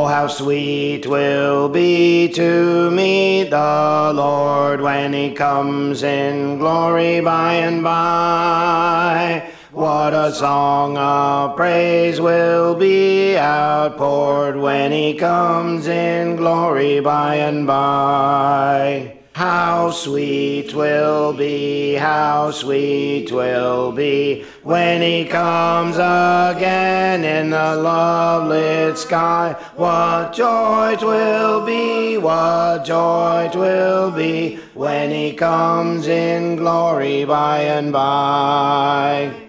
how sweet will be to meet the Lord when he comes in glory by and by. What a song of praise will be outpoured when he comes in glory by and by. How sweet will be, how sweet will be, when he comes again in the love-lit sky. What joy 'twill be, what joy 'twill be, when he comes in glory by and by.